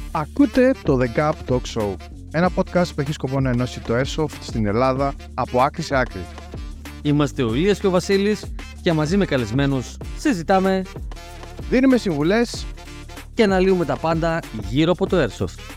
Ακούτε το The Gap Talk Show, ένα podcast που έχει σκοπό να ενώσει το Airsoft στην Ελλάδα από άκρη σε άκρη. Είμαστε ο Ηλίας και ο Βασίλης και μαζί με καλεσμένους συζητάμε, δίνουμε συμβουλές και αναλύουμε τα πάντα γύρω από το Airsoft.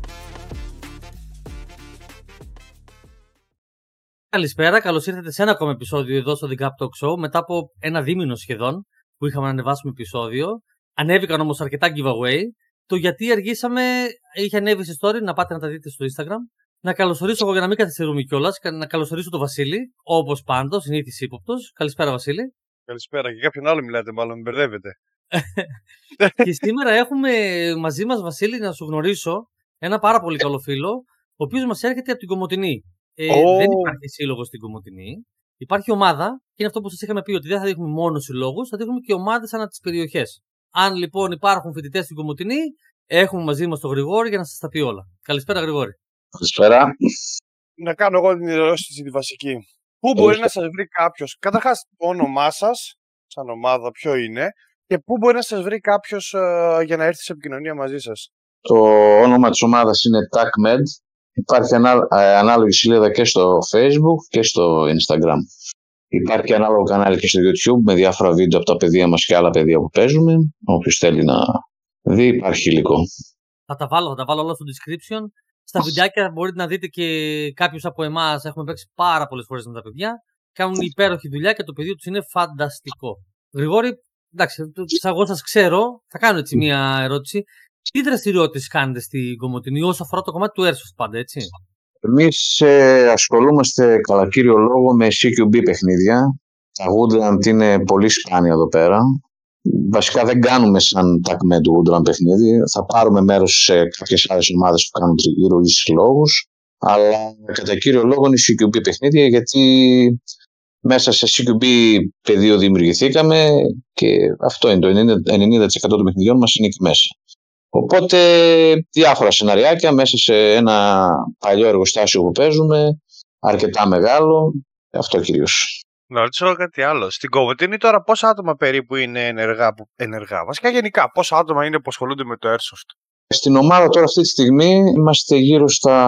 Καλησπέρα, καλώς ήρθατε σε ένα ακόμα επεισόδιο εδώ στο The Gap Talk Show. Μετά από ένα δίμηνο σχεδόν που είχαμε να ανεβάσουμε επεισόδιο, ανέβηκαν όμως αρκετά giveaway. Το γιατί αργήσαμε είχε ανέβει σε story, να πάτε να τα δείτε στο Instagram. Να καλωσορίσω εγώ για να μην καθυστερούμε κιόλας, να καλωσορίσω τον Βασίλη, όπως πάντως, συνήθις ύποπτος. Καλησπέρα, Βασίλη. Καλησπέρα, και κάποιον άλλο μιλάτε, μάλλον με μπερδεύετε. Και σήμερα έχουμε μαζί μας, Βασίλη, να σου γνωρίσω ένα πάρα πολύ καλό φίλο, ο οποίος μας έρχεται από την Κομοτηνή. Δεν υπάρχει σύλλογος στην Κομοτηνή. Υπάρχει ομάδα, και είναι αυτό που σας είχαμε πει, ότι δεν θα δείχνουμε μόνο συλλόγους, θα δείχνουμε και ομάδες ανά τις περιοχές. Αν λοιπόν υπάρχουν φοιτητές στην Κομοτηνή, έχουμε μαζί μας τον Γρηγόρη για να σας τα πει όλα. Καλησπέρα, Γρηγόρη. Καλησπέρα. Να κάνω εγώ την ερώτηση τη βασική. Πού μπορεί να σας βρει κάποιος, καταρχάς το όνομά σας, σαν ομάδα, ποιο είναι, και πού μπορεί να σας βρει κάποιος για να έρθει σε επικοινωνία μαζί σας? Το όνομα της ομάδας είναι TACMED. Υπάρχει ανάλογη σελίδα και στο Facebook και στο Instagram. Υπάρχει ανάλογο κανάλι και στο YouTube με διάφορα βίντεο από τα παιδεία μας και άλλα παιδεία που παίζουμε. Όποιος θέλει να δει, υπάρχει υλικό. Θα τα βάλω όλα στο description. Στα βιντεάκια μπορείτε να δείτε και κάποιους από εμάς. Έχουμε παίξει πάρα πολλές φορές με τα παιδιά. Κάνουν υπέροχη δουλειά και το πεδίο τους είναι φανταστικό. Γρηγόρη, εντάξει, εγώ σας ξέρω, θα κάνω έτσι μία ερώτηση. Τι δραστηριότητες κάνετε στην Κομοτηνή όσον αφορά το κομμάτι του Airsoft πάντα, έτσι? Εμείς ασχολούμαστε κατά κύριο λόγο με CQB παιχνίδια. Τα Woodland είναι πολύ σπάνια εδώ πέρα. Βασικά δεν κάνουμε σαν TACMED Woodland παιχνίδι. Θα πάρουμε μέρος σε κάποιες άλλες ομάδες που κάνουν τριγύρω ή συλλόγους. Αλλά κατά κύριο λόγο είναι CQB παιχνίδια, γιατί μέσα σε CQB πεδίο δημιουργηθήκαμε και αυτό είναι το 90% των παιχνιδιών μας είναι εκεί μέσα. Οπότε διάφορα σεναριάκια μέσα σε ένα παλιό εργοστάσιο που παίζουμε, αρκετά μεγάλο, αυτό κυρίως. Να ρωτήσω κάτι άλλο. Στην Κομοτηνή τώρα πόσα άτομα περίπου είναι ενεργά? Βασικά γενικά πόσα άτομα είναι που ασχολούνται με το Airsoft? Στην ομάδα τώρα αυτή τη στιγμή είμαστε γύρω στα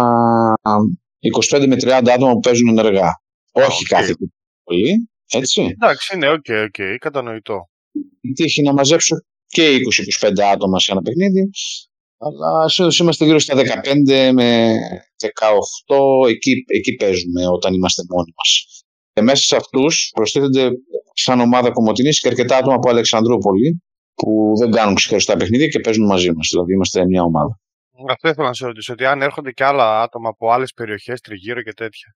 25 με 30 άτομα που παίζουν ενεργά. Όχι κάθε πολύ, έτσι. Εντάξει, είναι οκ, κατανοητό. Η τύχη να μαζέψω και 20-25 άτομα σε ένα παιχνίδι, αλλά συνήθως είμαστε γύρω στα 15 με 18, εκεί παίζουμε όταν είμαστε μόνοι μας. Μέσα σε αυτούς προστίθενται σαν ομάδα Κομοτηνής και αρκετά άτομα από Αλεξανδρούπολη που δεν κάνουν ξεχωριστά παιχνίδια και παίζουν μαζί μας, δηλαδή είμαστε μια ομάδα. Αυτό ήθελα να σε ρωτήσω, ότι αν έρχονται και άλλα άτομα από άλλες περιοχές, τριγύρω και τέτοια.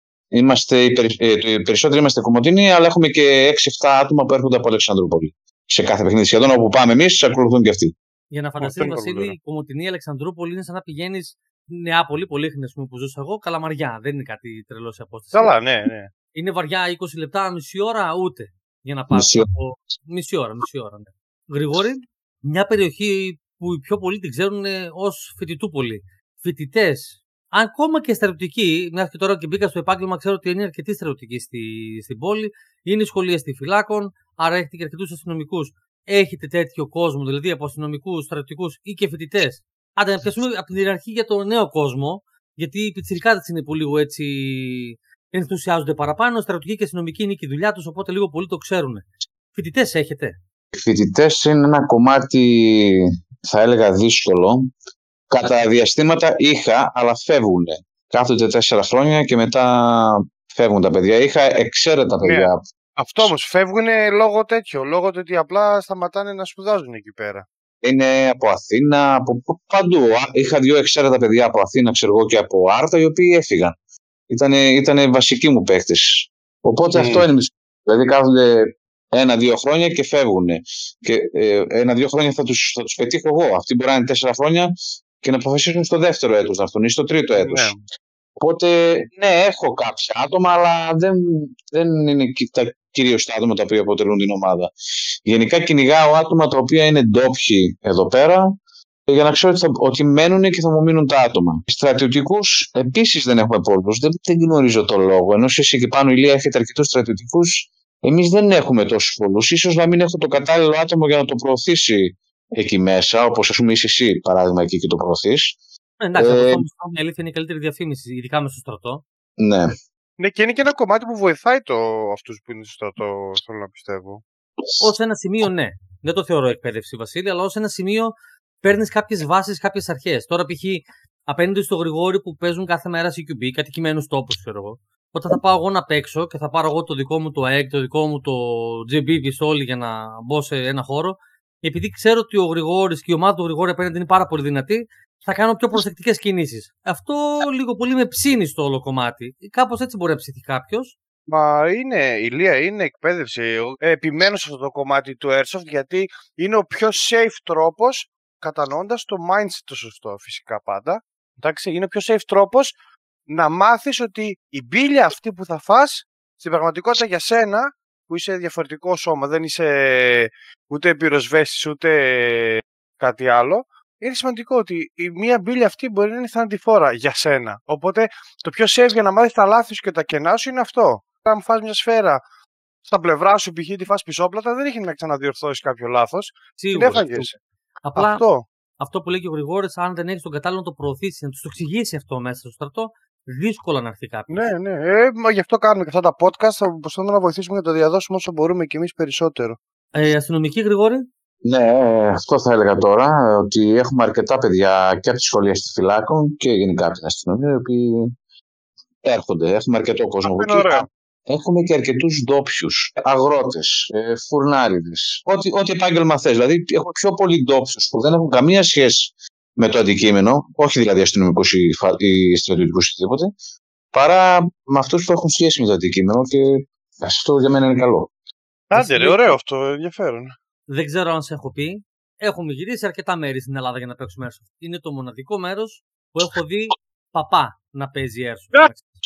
Οι περισσότεροι είμαστε Κομοτηνή, αλλά έχουμε και 6-7 άτομα που έρχονται από Αλεξανδρούπολη. Σε κάθε παιχνίδι, σχεδόν όπου πάμε εμείς, ακολουθούν και αυτοί. Για να φανταστείτε, Βασίλη, η Κομοτηνή Αλεξανδρούπολη είναι σαν να πηγαίνεις Νεάπολη, Πολύχνη, που ζούσα εγώ, Καλαμαριά. Δεν είναι κάτι τρελό σε απόσταση. Καλά, ναι. Είναι βαριά 20 λεπτά, μισή ώρα, ούτε για να πάρει. Μισή ώρα, ναι. Γρηγόρη, μια περιοχή που οι πιο πολλοί την ξέρουν ως Φοιτητούπολη. Φοιτητές, ακόμα και στρατιωτικοί, μια και τώρα και μπήκα στο επάγγελμα, ξέρω ότι είναι αρκετοί στρατιωτικοί στην πόλη. Είναι σχολεία στη Φυλάκων, άρα έχετε και αρκετούς αστυνομικούς. Έχετε τέτοιο κόσμο, δηλαδή από αστυνομικούς, στρατιωτικούς ή και φοιτητές? Άντε να πιάσουμε από την ιεραρχία για τον νέο κόσμο, γιατί οι πιτσιρικάδες είναι που λίγο έτσι ενθουσιάζονται παραπάνω. Στρατιωτικοί και αστυνομικοί είναι και η δουλειά τους, οπότε λίγο πολύ το ξέρουν. Φοιτητές έχετε? Φοιτητές είναι ένα κομμάτι, θα έλεγα, δύσκολο. Κατά διαστήματα είχα, αλλά φεύγουν. Κάθονται 4 χρόνια και μετά φεύγουν τα παιδιά. Είχα εξαίρετα παιδιά. Αυτό όμως φεύγουν λόγω του ότι απλά σταματάνε να σπουδάζουν εκεί πέρα. Είναι από Αθήνα, από παντού. Είχα 2 εξαίρετα παιδιά από Αθήνα, ξέρω εγώ, και από Άρτα, οι οποίοι έφυγαν. Ήτανε βασικοί μου παίκτες. Οπότε αυτό είναι. Δηλαδή κάθονται 1-2 χρόνια και φεύγουν. Και 1-2 χρόνια θα τους πετύχω εγώ. Αυτοί μπορεί να είναι 4 χρόνια και να αποφασίσουν στο δεύτερο έτος να έρθουν ή στο τρίτο έτος. Ναι. Οπότε, ναι, έχω κάποια άτομα, αλλά δεν είναι κυρίως τα άτομα τα οποία αποτελούν την ομάδα. Γενικά κυνηγάω άτομα τα οποία είναι ντόπιοι εδώ πέρα, για να ξέρω ότι μένουν και θα μου μείνουν τα άτομα. Στρατιωτικούς επίσης δεν έχουμε πολλούς, δεν γνωρίζω το λόγο. Ενώ εσύ εκεί πάνω, Ηλία, έχετε αρκετούς στρατιωτικούς, εμείς δεν έχουμε τόσους πολλούς. Ίσως να μην έχω το κατάλληλο άτομο για να το προωθήσει εκεί μέσα, όπως ας πούμε είσαι εσύ, παράδειγμα, εκεί και το προωθείς. Εντάξει, αυτό όμως η αλήθεια είναι η καλύτερη διαφήμιση, ειδικά μέσα στο στρατό. Ναι. Ναι, και είναι και ένα κομμάτι που βοηθάει αυτούς που είναι στο στρατό, θέλω να πιστεύω. Ως ένα σημείο, ναι. Δεν το θεωρώ εκπαίδευση, Βασίλη, αλλά ως ένα σημείο παίρνεις κάποιες βάσεις, κάποιες αρχές. Τώρα, π.χ. απέναντι στο Γρηγόρη που παίζουν κάθε μέρα CQB, κατοικημένους τόπους, ξέρω εγώ. Όταν θα πάω εγώ να παίξω και θα πάρω εγώ το δικό μου το ΑΕΚ, το δικό μου το GB πιστόλι για να μπω σε ένα χώρο, επειδή ξέρω ότι ο Γρηγόρης και η ομάδα του Γρηγόρη απέναντι είναι πάρα πολύ δυνατή, θα κάνω πιο προσεκτικές κινήσεις. Αυτό λίγο πολύ με ψήνει στο όλο κομμάτι. Κάπως έτσι μπορεί να ψηθεί κάποιος. Μα είναι, Ηλία, είναι εκπαίδευση. Επιμένω σε αυτό το κομμάτι του Airsoft γιατί είναι ο πιο safe τρόπος, κατανοώντας το mindset το σωστό φυσικά πάντα. Εντάξει, είναι ο πιο safe τρόπος να μάθεις ότι η μπίλια αυτή που θα φας, στην πραγματικότητα για σένα, που είσαι διαφορετικό σώμα, δεν είσαι ούτε πυροσβέστης ούτε κάτι άλλο, είναι σημαντικό ότι η μία μπίλια αυτή μπορεί να είναι θανατηφόρα για σένα. Οπότε το πιο safe για να μάθεις τα λάθη σου και τα κενά σου είναι αυτό. Αν φας μια σφαίρα στα πλευρά σου, π.χ. τη φας πισόπλατα, δεν έχει να ξαναδιορθώσεις κάποιο λάθος. Την έφαγες. Απλά αυτό που λέει και ο Γρηγόρης, αν δεν έχεις τον κατάλληλο να το προωθήσει, να τους το εξηγήσει αυτό μέσα στο στρατό, δύσκολα να έρθει κάποιος. Ναι. Γι' αυτό κάνουμε και αυτά τα podcast. Θα προσπαθούμε να βοηθήσουμε και να το διαδώσουμε όσο μπορούμε κι εμείς περισσότερο. Αστυνομική, Γρηγόρη. Ναι, αυτό θα έλεγα τώρα, ότι έχουμε αρκετά παιδιά και από τη σχολεία φυλάκων και γενικά από την αστυνομία, οι οποίοι έρχονται. Έχουμε αρκετό κόσμο. Έχουμε και αρκετούς ντόπιους, αγρότες, φουρνάριδες, ό,τι επάγγελμα θες. Δηλαδή, έχουμε πιο πολλοί ντόπιους που δεν έχουν καμία σχέση με το αντικείμενο, όχι δηλαδή αστυνομικούς ή στρατιωτικούς ή οτιδήποτε, παρά με αυτούς που έχουν σχέση με το αντικείμενο και αυτό για μένα είναι καλό. Άντε ρε, ωραίο αυτό, ενδιαφέρον. Δεν ξέρω αν σε έχω πει, έχουμε γυρίσει αρκετά μέρη στην Ελλάδα για να παίξουμε Airsoft. Είναι το μοναδικό μέρος που έχω δει παπά να παίζει Airsoft.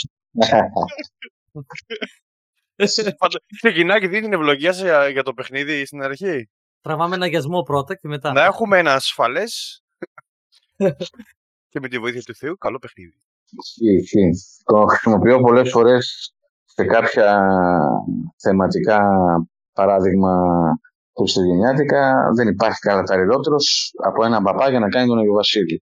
Ξεκινάει και δίνει την ευλογία για το παιχνίδι στην αρχή. Τραβάμε ένα αγιασμό πρώτα και μετά. Να έχουμε ένα ασφαλές και με τη βοήθεια του Θεού καλό παιχνίδι. Το χρησιμοποιώ πολλές φορές σε κάποια θεματικά, παράδειγμα χριστουγεννιάτικα. Δεν υπάρχει καταλληλότερος από έναν παπά για να κάνει τον Αγιο Βασίλη.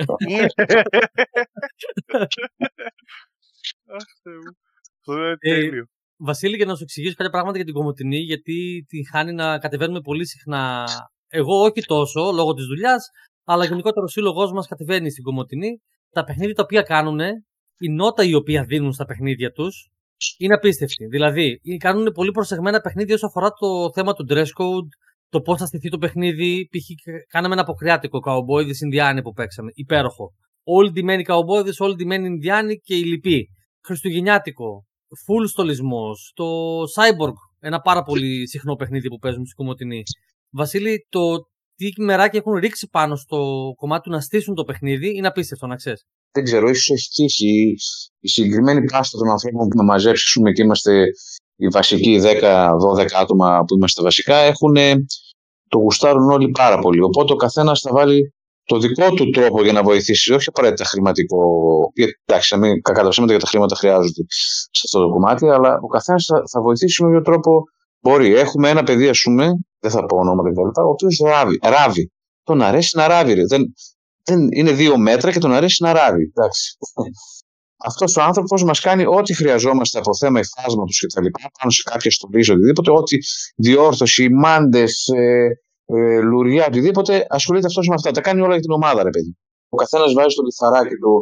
Βασίλη, για να σου εξηγήσω κάποια πράγματα για την Κομοτηνή, γιατί την χάνει να κατεβαίνουμε πολύ συχνά. Εγώ όχι τόσο, λόγω της δουλειάς, αλλά γενικότερα ο σύλλογός μας κατεβαίνει στην Κομοτηνή. Τα παιχνίδια τα οποία κάνουν, η νότα η οποία δίνουν στα παιχνίδια τους, είναι απίστευτη. Δηλαδή, κάνουν πολύ προσεγμένα παιχνίδια όσο αφορά το θέμα του dress code, το πώς θα στηθεί το παιχνίδι. Π.χ. κάναμε ένα αποκριάτικο καουμπόιδες Ινδιάνοι που παίξαμε. Υπέροχο. Όλοι ντυμένοι καουμπόιδες, όλοι ντυμένοι Ινδιάνοι και οι λοιποί. Χριστουγεννιάτικο. Full στολισμός. Το Cyborg. Ένα πάρα πολύ συχνό παιχνίδι που παίζουμε στην Κομοτηνή. Βασίλη, το τι μεράκι έχουν ρίξει πάνω στο κομμάτι του να στήσουν το παιχνίδι είναι απίστευτο, να ξέρεις. Δεν ξέρω, ίσως έχει τύχει η συγκεκριμένη πάστα των ανθρώπων που με μαζέψουμε και είμαστε οι βασικοί 10-12 άτομα που είμαστε βασικά, το γουστάρουν όλοι πάρα πολύ. Οπότε ο καθένας θα βάλει το δικό του τρόπο για να βοηθήσει, όχι απαραίτητα χρηματικό. Εντάξει, να μην κακά τα ψέματα, γιατί τα χρήματα χρειάζονται σε αυτό το κομμάτι, αλλά ο καθένας θα βοηθήσει με ποιο τρόπο μπορεί. Έχουμε ένα παιδί, ας πούμε, δεν θα πω ονόματα κτλ., ο οποίος ράβει. Τον αρέσει να ράβει. Είναι 2 μέτρα και τον αρέσει να ράβει. Αυτός ο άνθρωπος μας κάνει ό,τι χρειαζόμαστε από θέμα υφάσματος και τα λοιπά, πάνω σε κάποια στολή, οτιδήποτε, ό,τι διόρθωση, μάντες, λουριά, οτιδήποτε, ασχολείται αυτός με αυτά. Τα κάνει όλα για την ομάδα, ρε παιδί. Ο καθένας βάζει το λιθαράκι του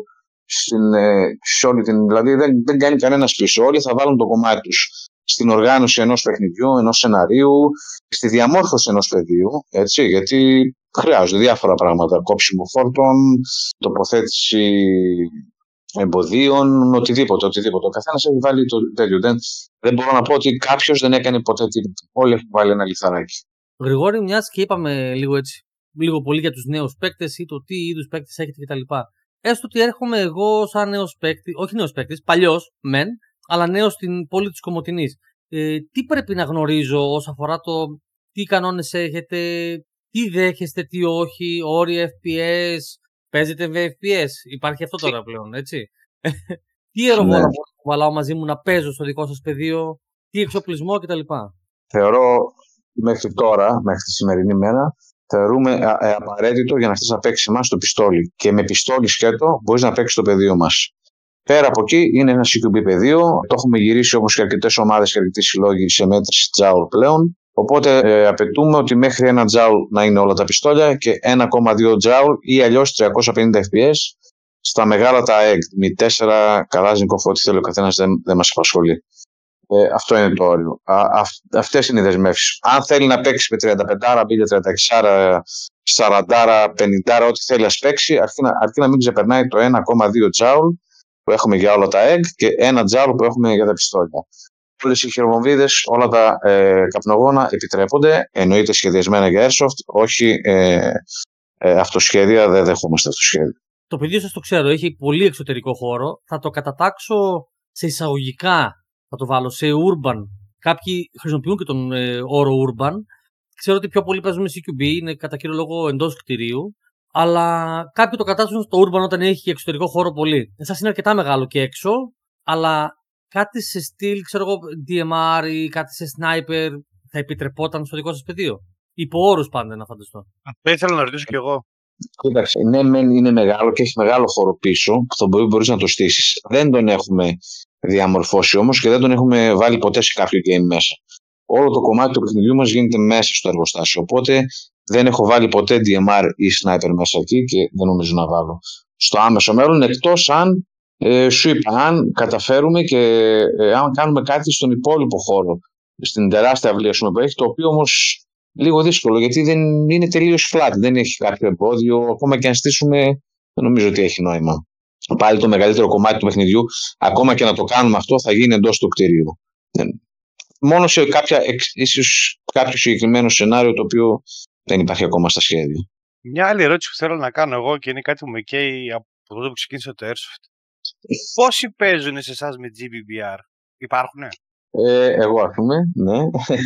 σε όλη την. Δηλαδή δεν κάνει κανένας πίσω. Όλοι θα βάλουν το κομμάτι τους στην οργάνωση ενός παιχνιδιού, ενός σεναρίου, στη διαμόρφωση ενός πεδίου. Έτσι, γιατί χρειάζονται διάφορα πράγματα. Κόψιμο φόρτων, τοποθέτηση εμποδίων, οτιδήποτε. Ο καθένας έχει βάλει το τέτοιο. Δεν μπορώ να πω ότι κάποιος δεν έκανε ποτέ τίποτα. Όλοι έχουν βάλει ένα λιθαράκι. Γρηγόρη, μιας και είπαμε λίγο πολύ για τους νέους παίκτες ή το τι είδους παίκτες έχετε κτλ. Έστω ότι έρχομαι εγώ σαν νέος παίκτη, όχι νέος παίκτης, παλιός μεν, αλλά νέος στην πόλη της Κομοτηνής. Τι πρέπει να γνωρίζω όσον αφορά το τι κανόνες έχετε, τι δέχεστε, τι όχι, όρια FPS, παίζετε με FPS, υπάρχει αυτό τώρα πλέον, έτσι. Τι αεροβόλα μπορώ να βάλω μαζί μου να παίζω στο δικό σας πεδίο, τι εξοπλισμό κτλ. Θεωρώ μέχρι τώρα, μέχρι τη σημερινή μέρα, θεωρούμε απαραίτητο για να έρθεις να παίξεις εμάς το πιστόλι. Και με πιστόλι σκέτο μπορείς να παίξεις το πεδίο μας. Πέρα από εκεί είναι ένα CQB πεδίο. Το έχουμε γυρίσει όπως και αρκετές ομάδες και αρκετοί συλλόγοι σε μέτρηση τζάουλ πλέον. Οπότε απαιτούμε ότι μέχρι 1 τζάουλ να είναι όλα τα πιστόλια και 1,2 τζάουλ ή αλλιώς 350 FPS στα μεγάλα τα EG. Mi 4, Kalashnikov, ό,τι θέλει ο καθένας δεν μας απασχολεί. Αυτό είναι το όριο. Αυτές είναι οι δεσμεύσεις. Αν θέλει να παίξει με 35, μπήκε 36, 40, 50, ό,τι θέλει να παίξει, αρκεί να μην ξεπερνάει το 1,2 τζάουλ που έχουμε για όλα τα EG και 1 τζάουλ που έχουμε για τα πιστόλια. Όλες οι χειροβομβίδες, όλα τα καπνογόνα επιτρέπονται, εννοείται σχεδιασμένα για airsoft, όχι αυτοσχέδια, δεν δεχόμαστε αυτοσχέδια. Το πεδίο σας το ξέρω, έχει πολύ εξωτερικό χώρο. Θα το κατατάξω σε εισαγωγικά, θα το βάλω σε urban. Κάποιοι χρησιμοποιούν και τον όρο urban. Ξέρω ότι πιο πολλοί παίζουν CQB, είναι κατά κύριο λόγο εντός κτηρίου. Αλλά κάποιοι το κατάσουν στο urban όταν έχει και εξωτερικό χώρο πολύ. Εσάς είναι αρκετά μεγάλο και έξω, αλλά κάτι σε στυλ, ξέρω εγώ, DMR ή κάτι σε sniper θα επιτρεπόταν στο δικό σας πεδίο. Υπό όρους πάντα να φανταστώ. Αυτό ήθελα να ρωτήσω κι εγώ. Κοίταξε, ναι, είναι μεγάλο και έχει μεγάλο χώρο πίσω που θα μπορείς να το στήσεις. Δεν τον έχουμε διαμορφώσει όμως και δεν τον έχουμε βάλει ποτέ σε κάποιο game μέσα. Όλο το κομμάτι του παιχνιδιού μας γίνεται μέσα στο εργοστάσιο. Οπότε δεν έχω βάλει ποτέ DMR ή sniper μέσα εκεί και δεν νομίζω να βάλω στο άμεσο μέλλον, εκτός αν σου είπα, αν καταφέρουμε και αν κάνουμε κάτι στον υπόλοιπο χώρο, στην τεράστια αυλή που έχει, το οποίο όμως λίγο δύσκολο γιατί δεν είναι τελείως flat, δεν έχει κάποιο εμπόδιο. Ακόμα και αν στήσουμε, δεν νομίζω ότι έχει νόημα. Πάλι το μεγαλύτερο κομμάτι του παιχνιδιού, ακόμα και να το κάνουμε αυτό, θα γίνει εντός του κτηρίου. Μόνο σε ίσως κάποιο συγκεκριμένο σενάριο το οποίο δεν υπάρχει ακόμα στα σχέδια. Μια άλλη ερώτηση που θέλω να κάνω εγώ και είναι κάτι που με καίει από τότε που ξεκίνησε το Airsoft. Πόσοι παίζουν σε εσάς με GBBR, υπάρχουνε? Εγώ ας πούμε, ναι.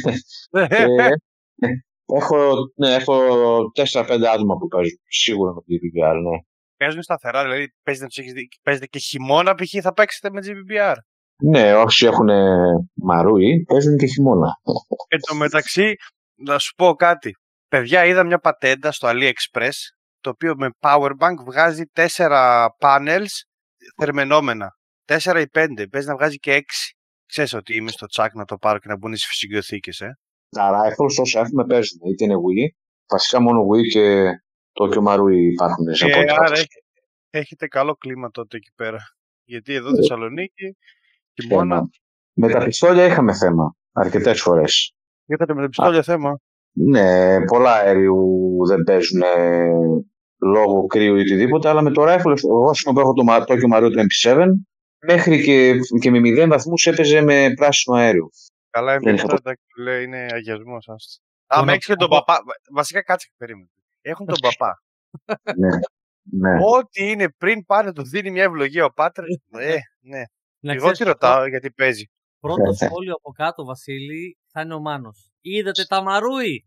Έχω 4-5 άτομα που παίζουν σίγουρα με GBBR, ναι. Παίζουν σταθερά, δηλαδή παίζετε και χειμώνα π.χ. θα παίξετε με GBBR? Ναι, όσοι έχουν μαρούι παίζουν και χειμώνα. Εν τω μεταξύ, να σου πω κάτι. Παιδιά, είδα μια πατέντα στο AliExpress, το οποίο με Powerbank βγάζει 4 panels θερμενόμενα. 4 ή 5, παίζει να βγάζει και 6. Ξέρεις ότι είμαι στο τσάκ να το πάρω και να μπουν στις φυσικιοθήκες, Τα rifles όσα έχουμε παίζουν, είτε είναι Wii, βασικά μόνο Wii και Tokyo Marui υπάρχουν σε άρα έχετε καλό κλίμα τότε εκεί πέρα. Γιατί εδώ Θεσσαλονίκη, χειμώνα. Με τα πιστόλια είχαμε θέμα αρκετές φορές. Είχατε με τα πιστόλια θέμα? Ναι, πολλά αέριου δεν παίζουν λόγω κρύου ή οτιδήποτε, αλλά με το rifle, εγώ έχω το Tokyo Marui το MP7, μέχρι και με 0 βαθμούς έπαιζε με πράσινο αέριο. Καλά, λέει είναι αγιασμός. Άμα έχεις και τον παπά. Βασικά κάτσε και περίμενε. Έχουν τον παπά. Ναι. Ό,τι είναι πριν πάνε του δίνει μια ευλογία ο Πάτρε. Ναι. Εγώ τι ρωτάω γιατί παίζει. Πρώτο σχόλιο από κάτω, Βασίλη, θα είναι ο Μάνος. Είδατε τα Μαρούι?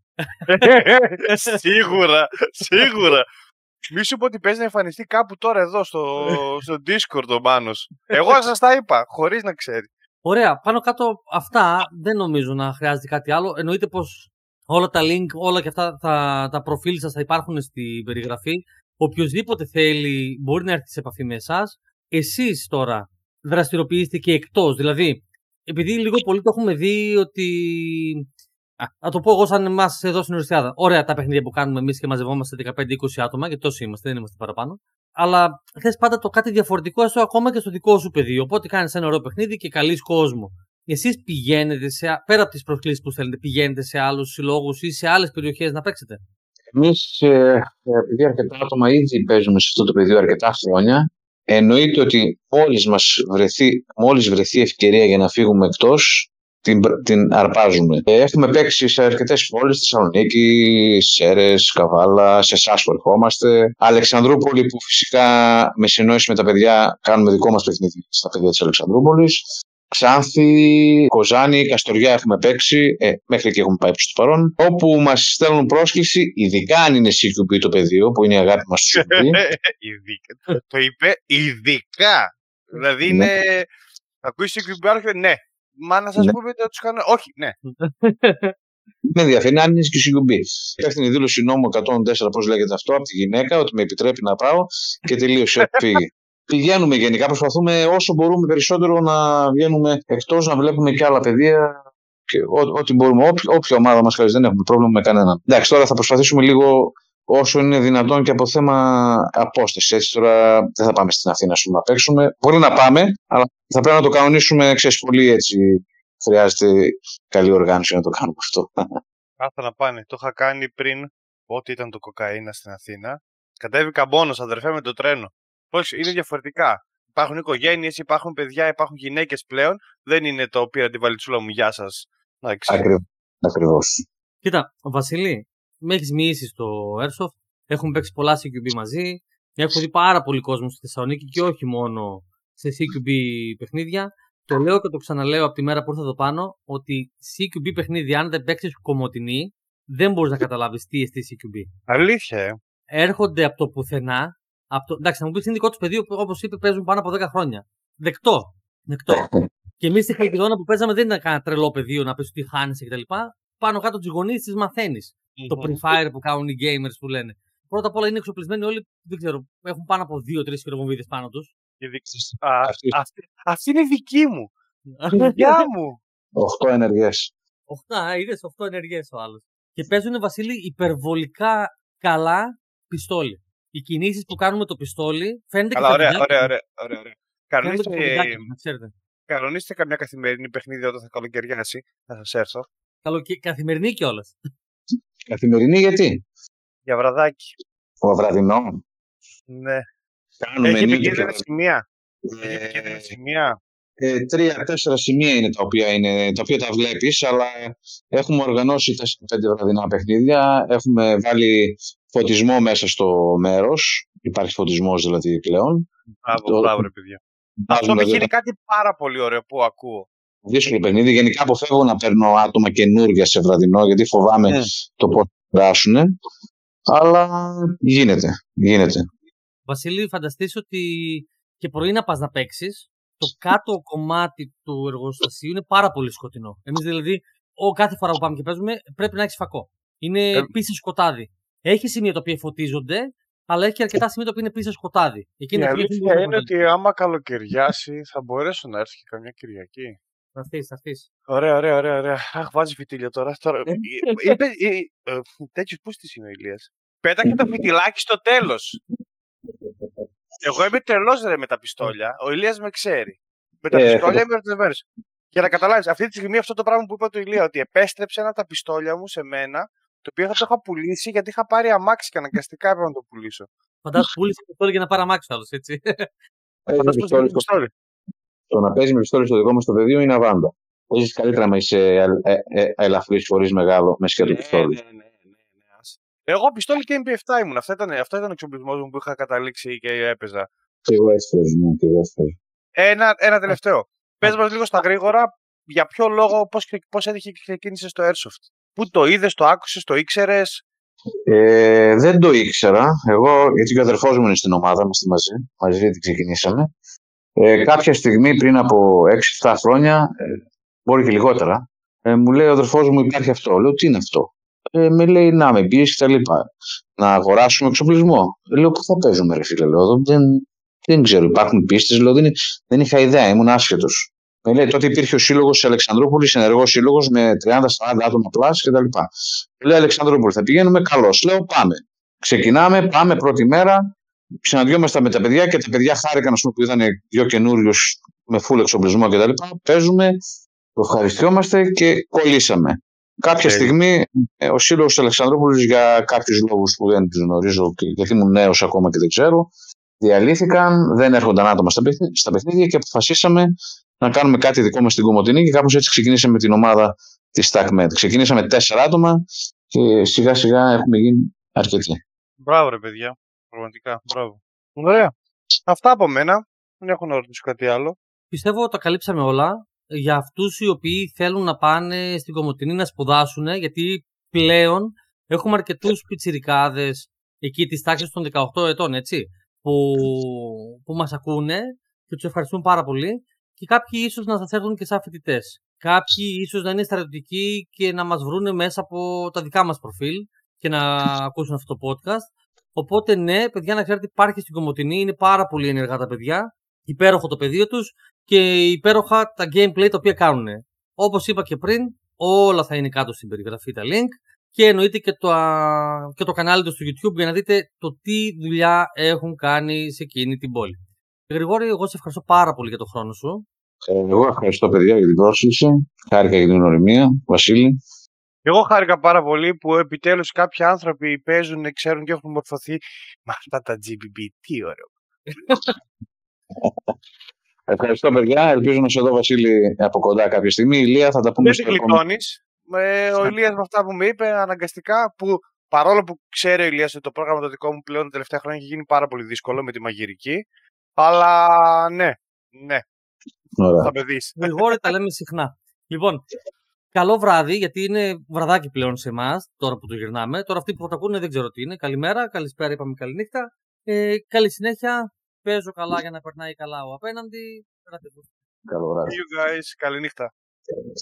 Σίγουρα. Μη σου πω ότι παίζει να εμφανιστεί κάπου τώρα εδώ στο Discord ο Μάνος. Εγώ σας τα είπα, χωρίς να ξέρει. Ωραία, πάνω κάτω αυτά δεν νομίζω να χρειάζεται κάτι άλλο. Εννοείται πως όλα τα link, όλα και αυτά τα προφίλ σας θα υπάρχουν στην περιγραφή. Οποιοςδήποτε θέλει μπορεί να έρθει σε επαφή με εσάς. Εσείς τώρα δραστηριοποιήστε και εκτός. Δηλαδή, επειδή λίγο πολύ το έχουμε δει ότι. Να το πω εγώ σαν εμάς εδώ στην Ορεστιάδα. Ωραία τα παιχνίδια που κάνουμε εμείς και μαζευόμαστε 15-20 άτομα, γιατί τόσοι είμαστε, δεν είμαστε παραπάνω. Αλλά θες πάντα το κάτι διαφορετικό, έστω ακόμα και στο δικό σου πεδίο. Οπότε κάνεις ένα ωραίο παιχνίδι και καλείς κόσμο. Εσείς πηγαίνετε πέρα από τις προσκλήσεις που θέλετε, πηγαίνετε σε άλλους συλλόγους ή σε άλλες περιοχές να παίξετε? Εμείς, επειδή αρκετά άτομα ήδη παίζουμε σε αυτό το πεδίο αρκετά χρόνια, εννοείται ότι μόλις βρεθεί ευκαιρία για να φύγουμε εκτός, την αρπάζουμε. Έχουμε παίξει σε αρκετές πόλεις, Θεσσαλονίκη, Σέρρες, Καβάλα, σε εσάς που ερχόμαστε. Αλεξανδρούπολη, που φυσικά με συνεννόηση με τα παιδιά κάνουμε δικό μας παιχνίδι στα παιδιά της Αλεξανδρούπολης. Ξάνθη, Κοζάνη, Καστοριά έχουμε παίξει, μέχρι εκεί έχουμε πάει προς το παρόν. Όπου μας στέλνουν πρόσκληση, ειδικά αν είναι CQB το πεδίο, που είναι η αγάπη μας στο CQB. Το είπε ειδικά. Δηλαδή είναι. Ακούει CQB, ναι. Μα να σας πούμε ότι τους κάνω. Όχι, ναι. Με ενδιαφέρει αν είναι και CQB. Υπεύθυνη δήλωση νόμου 104, πώς λέγεται αυτό, από τη γυναίκα, ότι με επιτρέπει να πάω και τελείωσε. Φύγει. Πηγαίνουμε γενικά, προσπαθούμε όσο μπορούμε περισσότερο να βγαίνουμε εκτός, να βλέπουμε και άλλα παιδεία. Και ό,τι μπορούμε, όποια ομάδα μας χρειάζεται, δεν έχουμε πρόβλημα με κανέναν. Εντάξει, τώρα θα προσπαθήσουμε λίγο όσο είναι δυνατόν και από θέμα απόσταση. Έτσι, τώρα δεν θα πάμε στην Αθήνα να παίξουμε. Μπορεί να πάμε, αλλά θα πρέπει να το κανονίσουμε, ξέρεις, πολύ έτσι. Χρειάζεται καλή οργάνωση να το κάνουμε αυτό. Κάθε να πάνε. Το είχα κάνει πριν, ό,τι ήταν το κοκαίνα στην Αθήνα. Κατέβηκα μόνος, αδερφέ, με το τρένο. Πώς είναι διαφορετικά. Υπάρχουν οικογένειες, υπάρχουν παιδιά, υπάρχουν γυναίκες πλέον. Δεν είναι το πήρα τη βαλιτσούλα μου, γεια σας. Ακριβώς. Κοίτα, Βασίλη, με έχεις μοιήσει στο Airsoft. Έχουμε παίξει πολλά CQB μαζί. Έχω δει πάρα πολύ κόσμο στη Θεσσαλονίκη και όχι μόνο σε CQB παιχνίδια. Το λέω και το ξαναλέω από τη μέρα που ήρθα εδώ πάνω, ότι CQB παιχνίδι, αν δεν παίξεις Κομοτηνή, δεν μπορείς να καταλάβεις τι εστί CQB. Αλήθεια, Έρχονται από το πουθενά. Εντάξει, θα μου πεις είναι δικό του πεδίο, όπως είπε, παίζουν πάνω από 10 χρόνια. Δεκτό. Και εμείς στη Χαλκιδόνα που παίζαμε δεν ήταν κανένα τρελό πεδίο να πεις ότι χάνεσαι κτλ. Πάνω κάτω τις γονείς τις μαθαίνεις. Το pre-fire που κάνουν οι gamers που λένε. Πρώτα απ' όλα είναι εξοπλισμένοι όλοι, δεν ξέρω, έχουν πάνω από 2-3 χειροβομβίδες πάνω τους. Αυτή είναι δική μου. Δικιά μου. 8 ενεργές. 8 ενεργές ο άλλος. Και παίζουν, Βασίλη, υπερβολικά καλά πιστόλι. Οι κινήσεις που κάνουμε το πιστόλι φαίνεται καλά, και ωραία. Κανονίστε καμιά καθημερινή παιχνίδι όταν θα καλοκαιριάσει. Θα σας έρθω. Καθημερινή κιόλας. Καθημερινή γιατί? Για βραδάκι. Ο βραδινό. Ναι. Έχει επικίνδυνα σημεία. 3-4 σημεία είναι τα οποία τα βλέπεις, αλλά έχουμε οργανώσει 4-5 βραδινά παιχνίδια. Έχουμε βάλει φωτισμό μέσα στο μέρος. Υπάρχει φωτισμός δηλαδή πλέον. Μπράβο ρε παιδιά. Αυτό με γίνει κάτι πάρα πολύ ωραίο που ακούω. Δύσκολο παιχνίδι. Γενικά αποφεύγω να παίρνω άτομα καινούργια σε βραδινό, γιατί φοβάμαι το πώς θα περάσουν. Αλλά γίνεται. Βασίλη, φανταστείς ότι και πρωί να πας να παίξεις, το κάτω κομμάτι του εργοστασίου είναι πάρα πολύ σκοτεινό. Εμείς δηλαδή, κάθε φορά που πάμε και παίζουμε, πρέπει να έχεις φακό. Είναι πίσω σκοτάδι. Έχει σημεία τα οποία φωτίζονται, αλλά έχει και αρκετά σημεία τα οποία είναι πίσω σκοτάδι. Η αλήθεια είναι ότι άμα καλοκαιριάσει, θα μπορέσω να έρθει και καμιά Κυριακή. Θα έρθεις. Ωραία. Αχ, βάζει φυτίλια τώρα. Τέτοιος πώς της είναι ο Ηλίας. Πέταξε το φυτιλάκι στο τέλος. Εγώ είμαι τρελός ρε με τα πιστόλια. Ο Ηλίας με ξέρει. Με τα πιστόλια είμαι ερωτευμένος. Για να καταλάβεις, αυτή τη στιγμή αυτό το πράγμα που είπα του Ηλία, ότι επέστρεψε ένα τα πιστόλια μου σε μένα, το οποίο θα το είχα πουλήσει γιατί είχα πάρει αμάξι και αναγκαστικά έπρεπε να το πουλήσω. Φαντάζομαι πούλησε το πιστόλι για να πάρει αμάξι άλλος, έτσι. Το να παίζει με πιστόλι στο δικό μας το πεδίο είναι αβάντα. Παίζεις καλύτερα με είσαι ελαφρύς χωρίς μεγάλο με σκέτο πιστόλι. Ναι. Εγώ πιστόλι και MP7 ήμουν. Αυτό ήταν ο εξοπλισμός μου που είχα καταλήξει και έπαιζα. Και εγώ έσφαιζα. Ένα τελευταίο. Πες μας λίγο στα γρήγορα για ποιο λόγο, πώς έτυχε και ξεκίνησες στο Airsoft. Πού το είδες, το άκουσες, το ήξερες? Δεν το ήξερα. Εγώ, γιατί και ο αδερφός μου είναι στην ομάδα, είμαστε μαζί την ξεκινήσαμε. Κάποια στιγμή πριν από 6-7 χρόνια, μπορεί και λιγότερα, μου λέει ο αδερφός μου υπάρχει αυτό. Λέω τι είναι αυτό? Με λέει να με πεις και τα λοιπά. Να αγοράσουμε εξοπλισμό. Λέω πού θα παίζουμε ρε φίλε, λέω, δεν ξέρω, υπάρχουν πίστες, λέω, δεν είχα ιδέα, ήμουν άσχετος. Με λέει τότε υπήρχε ο σύλλογος της Αλεξανδρούπολης, ενεργός σύλλογος με 30-40 άτομα πλάς και τα λοιπά. Λέω Αλεξανδρούπολη, θα πηγαίνουμε, καλώς. Λέω πάμε. Ξεκινάμε, πάμε πρώτη μέρα, συναντιόμαστε με τα παιδιά και τα παιδιά χάρηκαν που ήταν δύο καινούριους με full εξοπλισμό και τα λοιπά. Παίζουμε, το ευχαριστιόμαστε και κολλήσαμε. Κάποια στιγμή ο σύλλογος της Αλεξανδρούπολης για κάποιους λόγους που δεν τους γνωρίζω γιατί ήμουν νέος ακόμα και δεν ξέρω, διαλύθηκαν, δεν έρχονταν άτομα στα παιχνίδια και αποφασίσαμε να κάνουμε κάτι δικό μας στην Κομοτηνή και κάπως έτσι ξεκινήσαμε την ομάδα της TACMED. Ξεκινήσαμε 4 άτομα και σιγά σιγά έχουμε γίνει αρκετοί. Μπράβο ρε παιδιά, πραγματικά, μπράβο. Ωραία. Αυτά από μένα, δεν έχω να ρωτήσω κάτι άλλο. Πιστεύω ότι τα καλύψαμε όλα. Για αυτούς οι οποίοι θέλουν να πάνε στην Κομοτηνή να σπουδάσουν, γιατί πλέον έχουμε αρκετούς πιτσιρικάδες εκεί της τάξης των 18 ετών, έτσι, που μας ακούνε και τους ευχαριστούμε πάρα πολύ. Και κάποιοι ίσως να σας έρθουν και σαν φοιτητές. κάποιοι ίσως να είναι στρατιωτικοί και να μας βρούνε μέσα από τα δικά μας προφίλ και να ακούσουν αυτό το podcast. Οπότε ναι, παιδιά, να ξέρετε, υπάρχει στην Κομοτηνή, είναι πάρα πολύ ενεργά τα παιδιά, υπέροχο το πεδίο τους και υπέροχα τα gameplay τα οποία κάνουν. Όπως είπα και πριν, όλα θα είναι κάτω στην περιγραφή τα link και εννοείται και το κανάλι τους στο YouTube για να δείτε το τι δουλειά έχουν κάνει σε εκείνη την πόλη. Γρηγόρη, εγώ σε ευχαριστώ πάρα πολύ για τον χρόνο σου. Εγώ ευχαριστώ, παιδιά, για την πρόσκληση. Χάρηκα για την γνωριμία. Βασίλη. Εγώ χάρηκα πάρα πολύ που επιτέλους κάποιοι άνθρωποι παίζουν, ξέρουν και έχουν μορφωθεί με αυτά τα GBB. Τι ωραίο. Ευχαριστώ, παιδιά. Ελπίζω να σε δω, Βασίλη, από κοντά κάποια στιγμή. Ηλία, θα τα πούμε στο επόμενο. Ο Ηλίας με αυτά που με είπε αναγκαστικά, που παρόλο που ξέρει ο Ηλίας ότι το πρόγραμμα το δικό μου πλέον τα τελευταία χρόνια έχει γίνει πάρα πολύ δύσκολο με τη μαγειρική. Αλλά ναι. Ωραία. Θα με δεις. Γρηγόρη, τα λέμε συχνά. Λοιπόν, καλό βράδυ, γιατί είναι βραδάκι πλέον σε εμάς, τώρα που το γυρνάμε. Τώρα αυτοί που θα τα ακούνε δεν ξέρω τι είναι. Καλημέρα, καλησπέρα, είπαμε καληνύχτα. Καλή συνέχεια. Παίζω καλά για να περνάει καλά ο απέναντι. Καλό βράδυ. You guys, καληνύχτα.